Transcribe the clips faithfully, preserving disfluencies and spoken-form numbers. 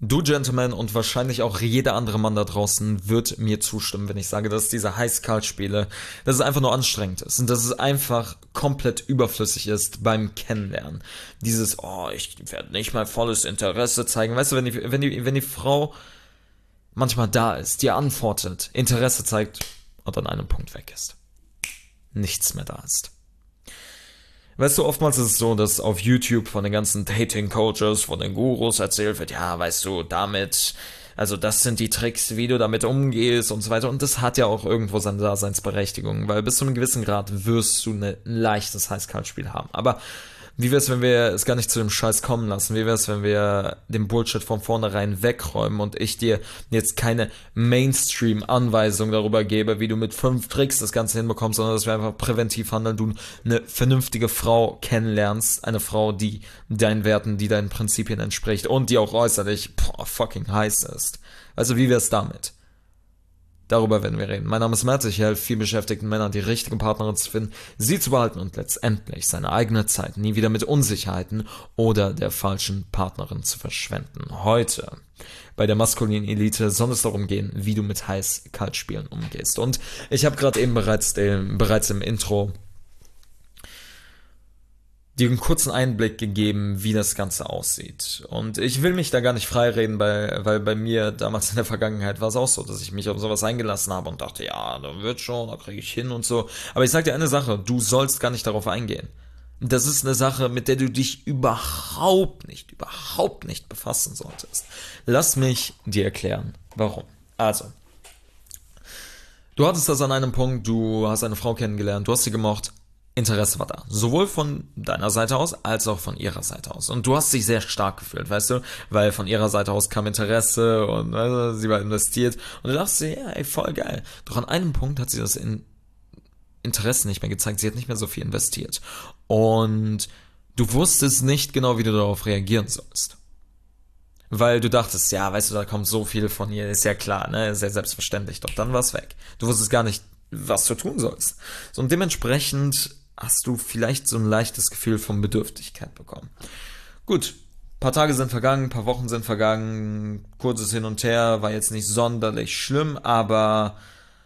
Du, Gentleman, und wahrscheinlich auch jeder andere Mann da draußen wird mir zustimmen, wenn ich sage, dass diese Heiß-Kalt-Spiele, dass es einfach nur anstrengend ist und dass es einfach komplett überflüssig ist beim Kennenlernen. Dieses, oh, ich werde nicht mal volles Interesse zeigen. Weißt du, wenn die, wenn die, wenn die Frau manchmal da ist, dir antwortet, Interesse zeigt und an einem Punkt weg ist. Nichts mehr da ist. Weißt du, oftmals ist es so, dass auf YouTube von den ganzen Dating-Coaches, von den Gurus erzählt wird, ja, weißt du, damit, also das sind die Tricks, wie du damit umgehst und so weiter. Und das hat ja auch irgendwo seine Daseinsberechtigung, weil bis zu einem gewissen Grad wirst du ein leichtes Heiß-Kalt-Spiel haben. Aber wie wär's, wenn wir es gar nicht zu dem Scheiß kommen lassen? Wie wär's, wenn wir den Bullshit von vornherein wegräumen und ich dir jetzt keine Mainstream-Anweisung darüber gebe, wie du mit fünf Tricks das Ganze hinbekommst, sondern dass wir einfach präventiv handeln, du eine vernünftige Frau kennenlernst, eine Frau, die deinen Werten, die deinen Prinzipien entspricht und die auch äußerlich boah, fucking heiß ist. Also wie wär's damit? Darüber werden wir reden. Mein Name ist Matt, ich helfe viel beschäftigten Männern, die richtige Partnerin zu finden, sie zu behalten und letztendlich seine eigene Zeit nie wieder mit Unsicherheiten oder der falschen Partnerin zu verschwenden. Heute bei der maskulinen Elite soll es darum gehen, wie du mit Heiß-Kalt-Spielen umgehst. Und ich habe gerade eben bereits, äh, bereits im Intro dir einen kurzen Einblick gegeben, wie das Ganze aussieht. Und ich will mich da gar nicht freireden, weil, weil bei mir damals in der Vergangenheit war es auch so, dass ich mich auf sowas eingelassen habe und dachte, ja, da wird schon, da kriege ich hin und so. Aber ich sag dir eine Sache, du sollst gar nicht darauf eingehen. Das ist eine Sache, mit der du dich überhaupt nicht, überhaupt nicht befassen solltest. Lass mich dir erklären, warum. Also, du hattest das an einem Punkt, du hast eine Frau kennengelernt, du hast sie gemocht, Interesse war da. Sowohl von deiner Seite aus, als auch von ihrer Seite aus. Und du hast dich sehr stark gefühlt, weißt du? Weil von ihrer Seite aus kam Interesse und also, sie war investiert. Und du dachtest dir, ja, ey, voll geil. Doch an einem Punkt hat sie das in Interesse nicht mehr gezeigt. Sie hat nicht mehr so viel investiert. Und du wusstest nicht genau, wie du darauf reagieren sollst. Weil du dachtest, ja, weißt du, da kommt so viel von ihr, ist ja klar, ne? Ist ja selbstverständlich. Doch dann war es weg. Du wusstest gar nicht, was du tun sollst. So, und dementsprechend hast du vielleicht so ein leichtes Gefühl von Bedürftigkeit bekommen. Gut, paar Tage sind vergangen, paar Wochen sind vergangen, kurzes Hin und Her, war jetzt nicht sonderlich schlimm, aber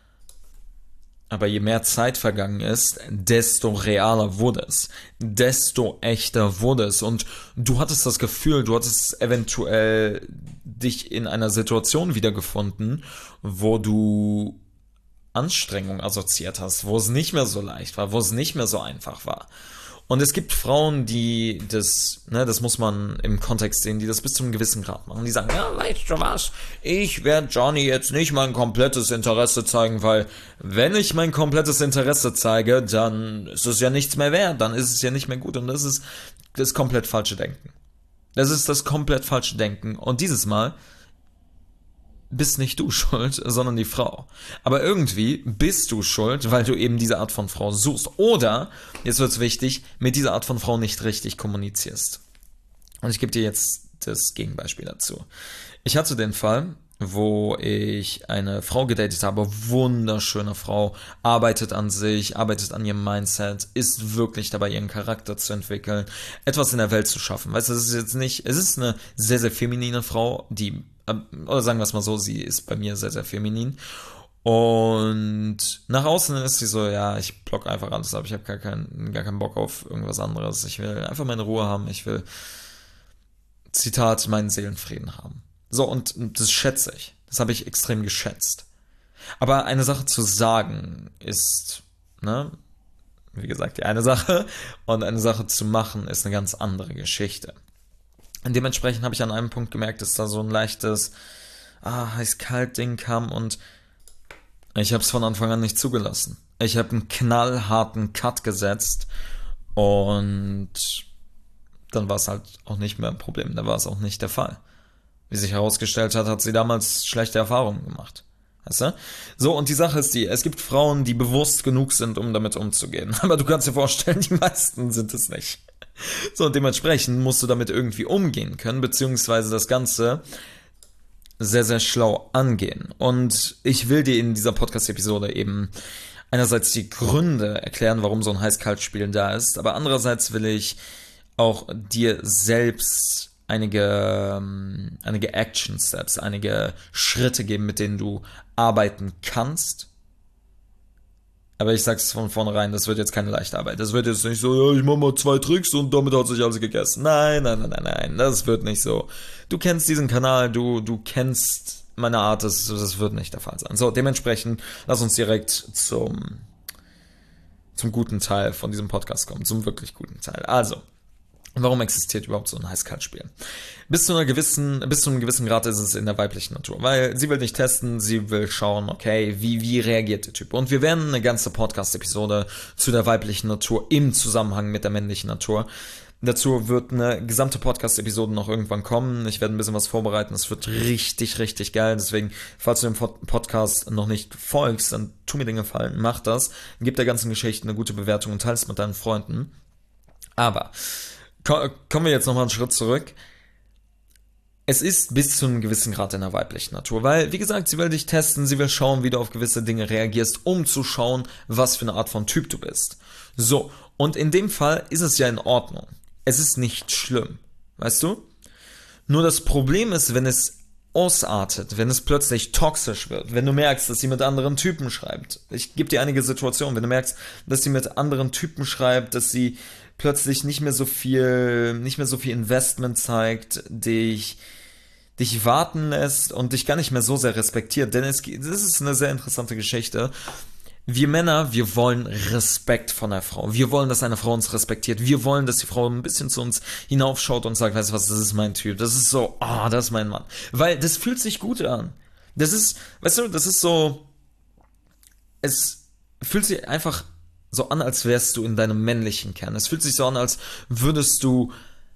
aber je mehr Zeit vergangen ist, desto realer wurde es, desto echter wurde es und du hattest das Gefühl, du hattest eventuell dich in einer Situation wiedergefunden, wo du Anstrengung assoziiert hast, wo es nicht mehr so leicht war, wo es nicht mehr so einfach war. Und es gibt Frauen, die das, ne, das muss man im Kontext sehen, die das bis zu einem gewissen Grad machen. Die sagen, ja, weißt du was, ich werde Johnny jetzt nicht mein komplettes Interesse zeigen, weil wenn ich mein komplettes Interesse zeige, dann ist es ja nichts mehr wert, dann ist es ja nicht mehr gut. Und das ist das komplett falsche Denken. Das ist das komplett falsche Denken. Und dieses Mal bist nicht du schuld, sondern die Frau. Aber irgendwie bist du schuld, weil du eben diese Art von Frau suchst. Oder, jetzt wird's wichtig, mit dieser Art von Frau nicht richtig kommunizierst. Und ich gebe dir jetzt das Gegenbeispiel dazu. Ich hatte den Fall, wo ich eine Frau gedatet habe, wunderschöne Frau, arbeitet an sich, arbeitet an ihrem Mindset, ist wirklich dabei, ihren Charakter zu entwickeln, etwas in der Welt zu schaffen. Weißt du, es ist jetzt nicht, es ist eine sehr, sehr feminine Frau, die oder sagen wir es mal so, sie ist bei mir sehr, sehr feminin. Und nach außen ist sie so, ja, ich block einfach alles ab, ich habe gar keinen, gar keinen Bock auf irgendwas anderes. Ich will einfach meine Ruhe haben, ich will, Zitat, meinen Seelenfrieden haben. So, und das schätze ich. Das habe ich extrem geschätzt. Aber eine Sache zu sagen ist, ne, wie gesagt, die eine Sache. Und eine Sache zu machen ist eine ganz andere Geschichte. Und dementsprechend habe ich an einem Punkt gemerkt, dass da so ein leichtes ah, heiß-kalt-Ding kam und ich habe es von Anfang an nicht zugelassen. Ich habe einen knallharten Cut gesetzt und dann war es halt auch nicht mehr ein Problem, da war es auch nicht der Fall. Wie sich herausgestellt hat, hat sie damals schlechte Erfahrungen gemacht. Weißt du? So, und die Sache ist die, es gibt Frauen, die bewusst genug sind, um damit umzugehen. Aber du kannst dir vorstellen, die meisten sind es nicht. So, und dementsprechend musst du damit irgendwie umgehen können, beziehungsweise das Ganze sehr, sehr schlau angehen. Und ich will dir in dieser Podcast-Episode eben einerseits die Gründe erklären, warum so ein Heiß-Kalt-Spiel da ist, aber andererseits will ich auch dir selbst einige, ähm, einige Action Steps, einige Schritte geben, mit denen du arbeiten kannst. Aber ich sag's von vornherein, das wird jetzt keine leichte Arbeit. Das wird jetzt nicht so, ja, ich mach mal zwei Tricks und damit hat sich alles gegessen. Nein, nein, nein, nein, nein, das wird nicht so. Du kennst diesen Kanal, du, du kennst meine Art, das, das wird nicht der Fall sein. So, dementsprechend, lass uns direkt zum, zum guten Teil von diesem Podcast kommen, zum wirklich guten Teil. Also, warum existiert überhaupt so ein Heiß-Kalt-Spiel? Bis zu einer gewissen, bis zu einem gewissen Grad ist es in der weiblichen Natur, weil sie will nicht testen, sie will schauen, okay, wie, wie reagiert der Typ? Und wir werden eine ganze Podcast-Episode zu der weiblichen Natur im Zusammenhang mit der männlichen Natur. Dazu wird eine gesamte Podcast-Episode noch irgendwann kommen. Ich werde ein bisschen was vorbereiten. Es wird richtig, richtig geil. Deswegen, falls du dem Podcast noch nicht folgst, dann tu mir den Gefallen, mach das. Gib der ganzen Geschichte eine gute Bewertung und teile es mit deinen Freunden. Aber kommen wir jetzt nochmal einen Schritt zurück. Es ist bis zu einem gewissen Grad in der weiblichen Natur, weil, wie gesagt, sie will dich testen, sie will schauen, wie du auf gewisse Dinge reagierst, um zu schauen, was für eine Art von Typ du bist. So, und in dem Fall ist es ja in Ordnung. Es ist nicht schlimm, weißt du? Nur das Problem ist, wenn es ausartet, wenn es plötzlich toxisch wird, wenn du merkst, dass sie mit anderen Typen schreibt. Ich gebe dir einige Situationen, wenn du merkst, dass sie mit anderen Typen schreibt, dass sie plötzlich nicht mehr so viel, nicht mehr so viel Investment zeigt, dich, dich warten lässt und dich gar nicht mehr so sehr respektiert. Denn es, das ist eine sehr interessante Geschichte. Wir Männer, wir wollen Respekt von der Frau. Wir wollen, dass eine Frau uns respektiert. Wir wollen, dass die Frau ein bisschen zu uns hinaufschaut und sagt, weißt du was, das ist mein Typ. Das ist so, ah, oh, das ist mein Mann. Weil das fühlt sich gut an. Das ist, weißt du, das ist so, es fühlt sich einfach so an, als wärst du in deinem männlichen Kern. Es fühlt sich so an, als würdest du,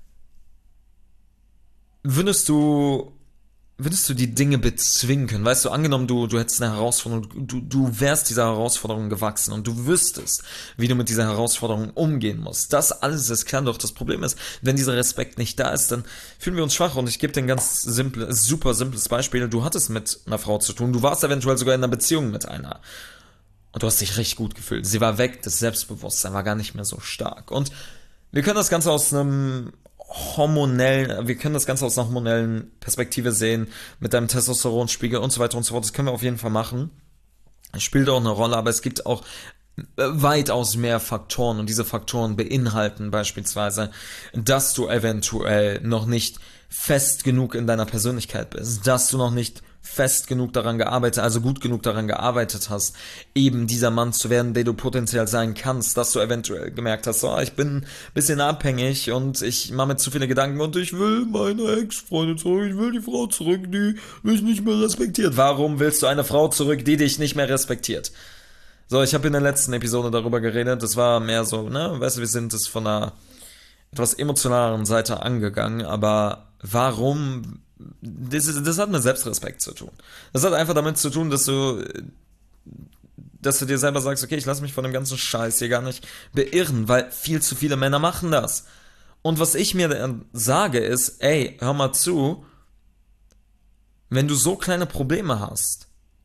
würdest du, würdest du die Dinge bezwingen können. Weißt du, angenommen, du, du hättest eine Herausforderung, du, du wärst dieser Herausforderung gewachsen und du wüsstest, wie du mit dieser Herausforderung umgehen musst. Das alles ist klar, doch das Problem ist, wenn dieser Respekt nicht da ist, dann fühlen wir uns schwach. Und ich gebe dir ein ganz simple, super simples Beispiel. Du hattest mit einer Frau zu tun, du warst eventuell sogar in einer Beziehung mit einer. Und du hast dich richtig gut gefühlt. Sie war weg, das Selbstbewusstsein war gar nicht mehr so stark. Und wir können das Ganze aus einem hormonellen, wir können das Ganze aus einer hormonellen Perspektive sehen, mit deinem Testosteronspiegel und so weiter und so fort. Das können wir auf jeden Fall machen. Es spielt auch eine Rolle, aber es gibt auch weitaus mehr Faktoren und diese Faktoren beinhalten beispielsweise, dass du eventuell noch nicht fest genug in deiner Persönlichkeit bist, dass du noch nicht fest genug daran gearbeitet, also gut genug daran gearbeitet hast, eben dieser Mann zu werden, der du potenziell sein kannst, dass du eventuell gemerkt hast, so, ich bin ein bisschen abhängig und ich mache mir zu viele Gedanken und ich will meine Ex-Freundin zurück, ich will die Frau zurück, die mich nicht mehr respektiert. Warum willst du eine Frau zurück, die dich nicht mehr respektiert? So, ich habe in der letzten Episode darüber geredet, das war mehr so, ne, weißt du, wir sind es von einer etwas emotionaleren Seite angegangen, aber warum, das, ist, das hat mit Selbstrespekt zu tun. Das hat einfach damit zu tun, dass du, dass du dir selber sagst, okay, ich lasse mich von dem ganzen Scheiß hier gar nicht beirren, weil viel zu viele Männer machen das. Und was ich mir dann sage ist, ey, hör mal zu, wenn du so kleine Probleme hast,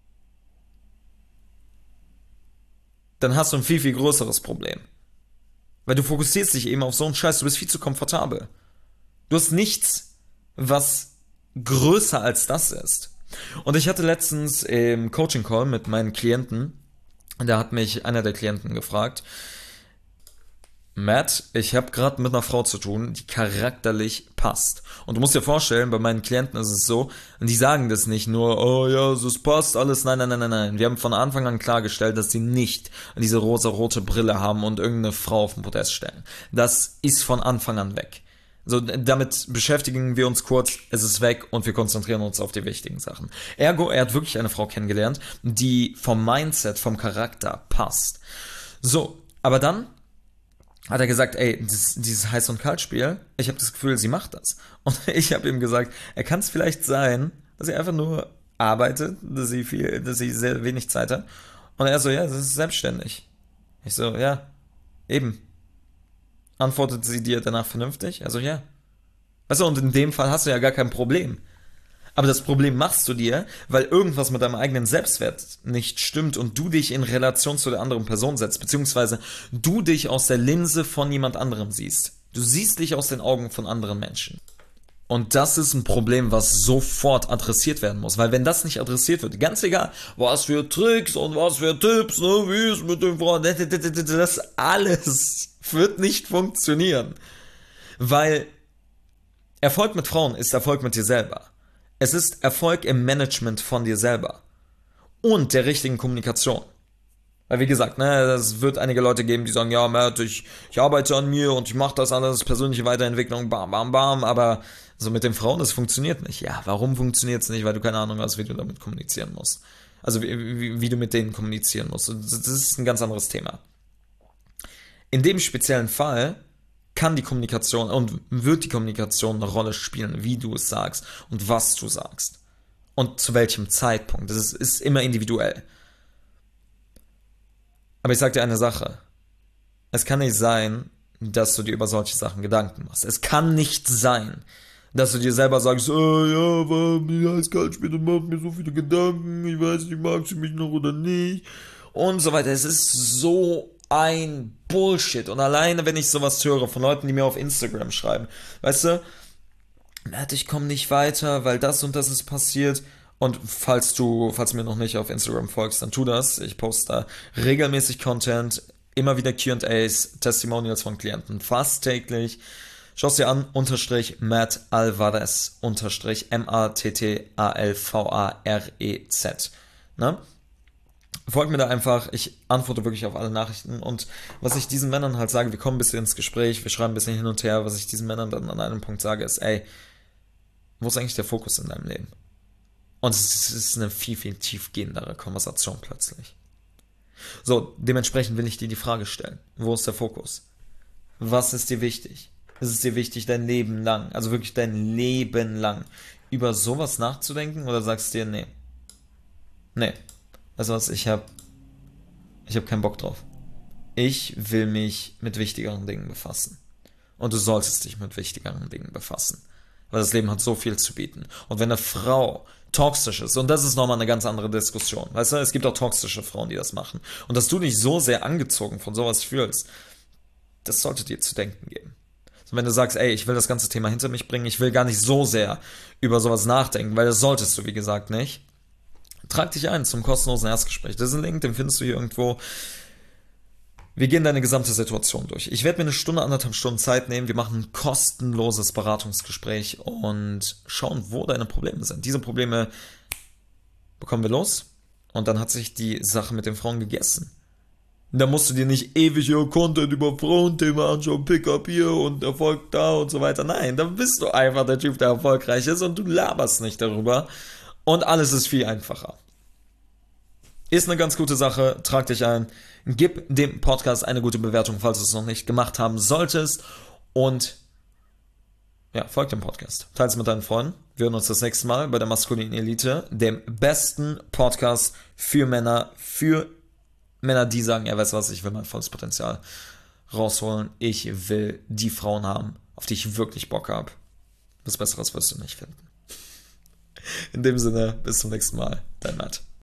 dann hast du ein viel, viel größeres Problem. Weil du fokussierst dich eben auf so einen Scheiß, du bist viel zu komfortabel. Du hast nichts, was größer als das ist. Und ich hatte letztens im Coaching-Call mit meinen Klienten, da hat mich einer der Klienten gefragt, Matt, ich habe gerade mit einer Frau zu tun, die charakterlich passt. Und du musst dir vorstellen, bei meinen Klienten ist es so, und die sagen das nicht nur, oh ja, es passt alles, nein, nein, nein, nein, nein. Wir haben von Anfang an klargestellt, dass sie nicht diese rosa-rote Brille haben und irgendeine Frau auf den Podest stellen. Das ist von Anfang an weg. So, damit beschäftigen wir uns kurz, es ist weg und wir konzentrieren uns auf die wichtigen Sachen. Ergo, er hat wirklich eine Frau kennengelernt, die vom Mindset, vom Charakter passt. So, aber dann hat er gesagt, ey, das, dieses Heiß- und Kaltspiel, ich habe das Gefühl, sie macht das. Und ich habe ihm gesagt, er kann es vielleicht sein, dass sie einfach nur arbeitet, dass sie viel, dass sie sehr wenig Zeit hat. Und er so, ja, das ist selbstständig. Ich so, ja, eben. Antwortet sie dir danach vernünftig? Also ja. Weißt du, und in dem Fall hast du ja gar kein Problem. Aber das Problem machst du dir, weil irgendwas mit deinem eigenen Selbstwert nicht stimmt und du dich in Relation zu der anderen Person setzt, beziehungsweise du dich aus der Linse von jemand anderem siehst. Du siehst dich aus den Augen von anderen Menschen. Und das ist ein Problem, was sofort adressiert werden muss. Weil wenn das nicht adressiert wird, ganz egal, was für Tricks und was für Tipps, ne, wie ist mit den Frauen, das alles wird nicht funktionieren. Weil Erfolg mit Frauen ist Erfolg mit dir selber. Es ist Erfolg im Management von dir selber. Und der richtigen Kommunikation. Weil wie gesagt, ne, es wird einige Leute geben, die sagen, ja, Matt, ich, ich arbeite an mir und ich mache das alles, persönliche Weiterentwicklung, bam, bam, bam, aber so mit den Frauen, das funktioniert nicht. Ja, warum funktioniert es nicht? Weil du keine Ahnung hast, wie du damit kommunizieren musst. Also wie, wie, wie du mit denen kommunizieren musst. Das ist ein ganz anderes Thema. In dem speziellen Fall kann die Kommunikation und wird die Kommunikation eine Rolle spielen, wie du es sagst und was du sagst. Und zu welchem Zeitpunkt. Das ist, ist immer individuell. Aber ich sag dir eine Sache. Es kann nicht sein, dass du dir über solche Sachen Gedanken machst. Es kann nicht sein, dass du dir selber sagst, oh, ja, warum die eiskalt spielt und macht mir so viele Gedanken, ich weiß nicht, mag sie mich noch oder nicht und so weiter. Es ist so ein Bullshit. Und alleine, wenn ich sowas höre von Leuten, die mir auf Instagram schreiben, weißt du, Matt, ich komme nicht weiter, weil das und das ist passiert. Und falls du, falls du mir noch nicht auf Instagram folgst, dann tu das. Ich poste da regelmäßig Content, immer wieder Q and A's, Testimonials von Klienten, fast täglich. Schau es dir an, unterstrich Matt Alvarez, unterstrich M A T T A L V A R E Z. Ne? Folgt mir da einfach, ich antworte wirklich auf alle Nachrichten und was ich diesen Männern halt sage, wir kommen ein bisschen ins Gespräch, wir schreiben ein bisschen hin und her, was ich diesen Männern dann an einem Punkt sage, ist, ey, wo ist eigentlich der Fokus in deinem Leben? Und es ist eine viel, viel tiefgehendere Konversation plötzlich. So, dementsprechend will ich dir die Frage stellen. Wo ist der Fokus? Was ist dir wichtig? Ist es dir wichtig, dein Leben lang, also wirklich dein Leben lang, über sowas nachzudenken? Oder sagst du dir, nee, nee, weißt du was, ich hab, ich hab keinen Bock drauf. Ich will mich mit wichtigeren Dingen befassen. Und du solltest dich mit wichtigeren Dingen befassen. Weil das Leben hat so viel zu bieten. Und wenn eine Frau toxisch ist, und das ist nochmal eine ganz andere Diskussion, weißt du, es gibt auch toxische Frauen, die das machen. Und dass du dich so sehr angezogen von sowas fühlst, das sollte dir zu denken geben. So, wenn du sagst, ey, ich will das ganze Thema hinter mich bringen, ich will gar nicht so sehr über sowas nachdenken, weil das solltest du, wie gesagt, nicht. Trag dich ein zum kostenlosen Erstgespräch. Das ist ein Link, den findest du hier irgendwo. Wir gehen deine gesamte Situation durch. Ich werde mir eine Stunde, anderthalb Stunden Zeit nehmen. Wir machen ein kostenloses Beratungsgespräch und schauen, wo deine Probleme sind. Diese Probleme bekommen wir los und dann hat sich die Sache mit den Frauen gegessen. Da musst du dir nicht ewig hier Content über Frauenthema anschauen, Pickup hier und Erfolg da und so weiter. Nein, dann bist du einfach der Typ, der erfolgreich ist und du laberst nicht darüber und alles ist viel einfacher. Ist eine ganz gute Sache, trag dich ein, gib dem Podcast eine gute Bewertung, falls du es noch nicht gemacht haben solltest und ja, folg dem Podcast, teile es mit deinen Freunden. Wir hören uns das nächste Mal bei der Maskulinen Elite, dem besten Podcast für Männer, für Männer, die sagen, ja, weißt du was, ich will mein volles Potenzial rausholen, ich will die Frauen haben, auf die ich wirklich Bock habe. Was Besseres wirst du nicht finden. In dem Sinne, bis zum nächsten Mal, dein Matt.